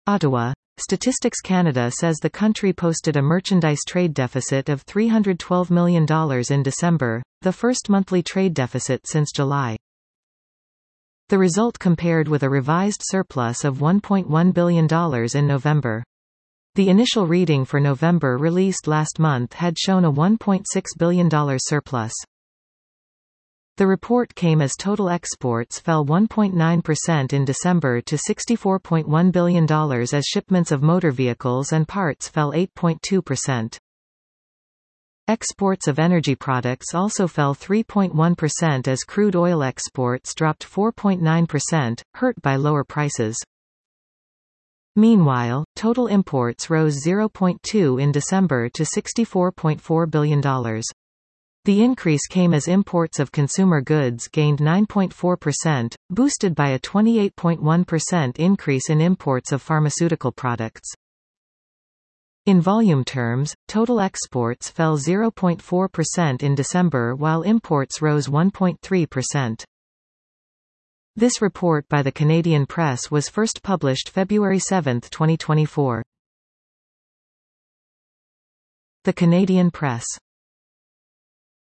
Ottawa. Statistics Canada says the country posted a merchandise trade deficit of $312 million in December, the first monthly trade deficit since July. The result compared with a revised surplus of $1.1 billion in November. The initial reading for November released last month had shown a $1.6 billion surplus. The report came as total exports fell 1.9% in December to $64.1 billion as shipments of motor vehicles and parts fell 8.2%. Exports of energy products also fell 3.1% as crude oil exports dropped 4.9%, hurt by lower prices. Meanwhile, total imports rose 0.2% in December to $64.4 billion. The increase came as imports of consumer goods gained 9.4%, boosted by a 28.1% increase in imports of pharmaceutical products. In volume terms, total exports fell 0.4% in December while imports rose 1.3%. This report by the Canadian Press was first published February 7, 2024. The Canadian Press.